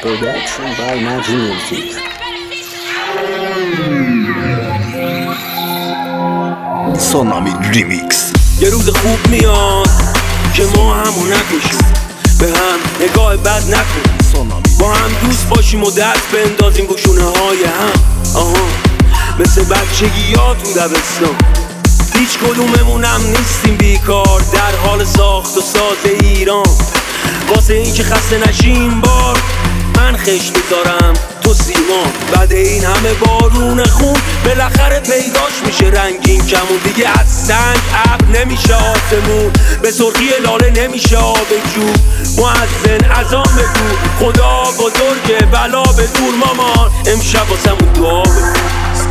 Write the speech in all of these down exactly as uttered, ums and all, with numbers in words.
Production by Naji Music. سونامی ریمیکس. یه روز خوب میاد که ما همو نکشیم، به هم نگاه بد نکنیم، با هم دوست باشیم و دست بندازیم به شونه های هم. آها مثل بچگیاتون دبستان، هیچ کدوممونم نیستیم بیکار، در حال ساخت و ساز ایران. واسه این که خسته نشیم بار من خش میذارم تو سیمان. بعد این همه بارون خون بالاخره پیداش میشه رنگین کمون. دیگه از سنگ ابر نمیشه آسمون، به سرخی لاله نمیشه آب جو. مؤذن اذان بگو خدا بزرگه، بلا به دور مامان امشب واسمون دعا بگو.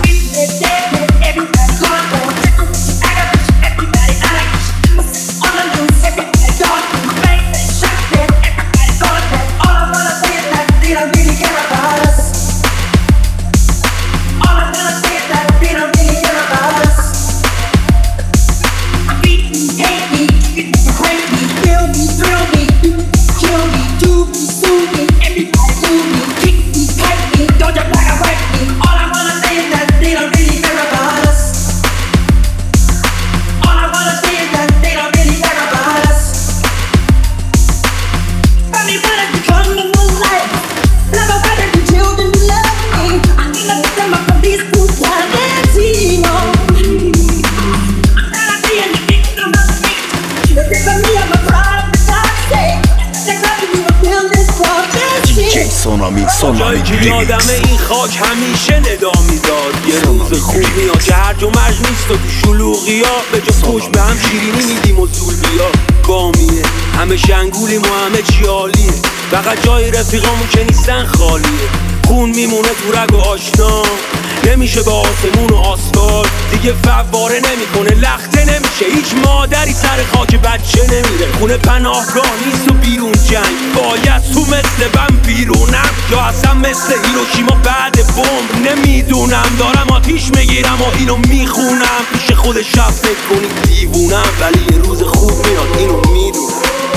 سونامی سونامی جایی که یادم این خاک همیشه ندا میداد. یه روز خوب میاد که هرج و مرج نیست و تو شلوغی ها به جا خوش به هم شیرینی میدیم و زول بیا بامیه. همه شنگولیم و همه چی عالیه، فقط جای رفیقامون که نیستن خالیه. خون میمونه تو رگ و آشنا، نمیشه با آسمون و آسفالت دیگه فواره نمیکنه، لخته نمیشه. هیچ مادری سر خاک بچه نمیره، خونه پناهگاه نیست و بیرون جنگ. باید تو مثل بم بیرونم یا اصلا مثل هیروشیما بعد بمب. نمیدونم دارم آتیش میگیرم و اینو میخونم، پیش خودش شب فکر کنی دیوونم، ولی یه روز خوب میاد اینو میدونم.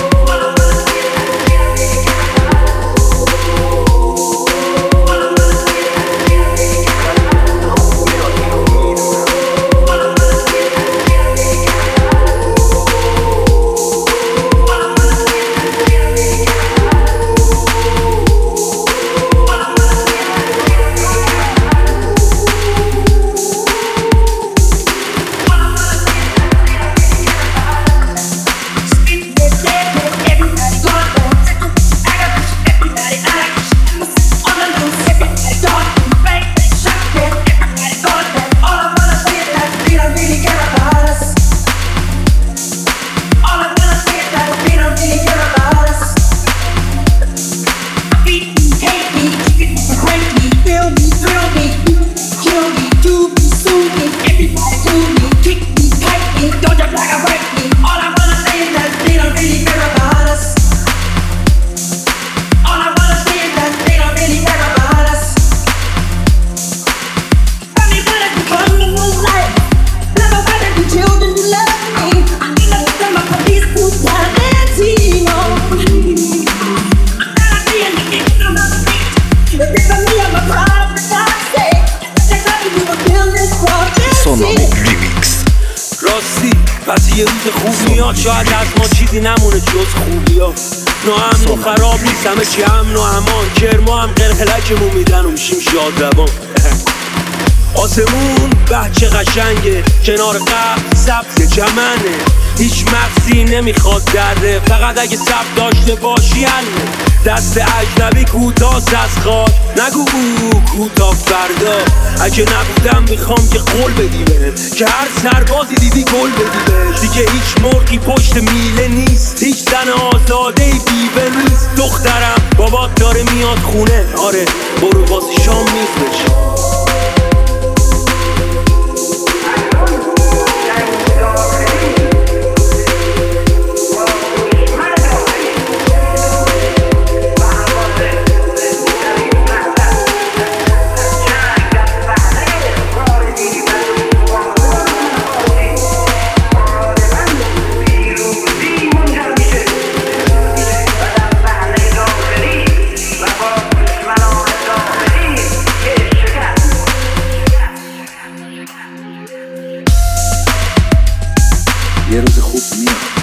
راستی پس یه روز خوب میاد، شاید از ما چیزی نمونه جز خوبی ها. ناامن و خراب نیست، همه چی امن و امان. کرما هم قلقلکمون میدن و میشیم شاد روان. آسمون بچه قشنگه، کنار قبل سبز چمنه. هیچ مغزی نمیخواد دره، فقط اگه سب داشته باشی حله. دست اجنبی کوتاست از خاک، نگو او کوتاه فردا. اگه نبودم میخوام که قول بدی بهم، که هر سربازی دیدی گل بدی بهش. دیگه هیچ مرغی پشت میله نیست، هیچ زن آزاده بیوه نیست. دخترم بابات داره میاد خونه، آره برو واسه شام میز بشه. Bye. یه روز خوب میاد.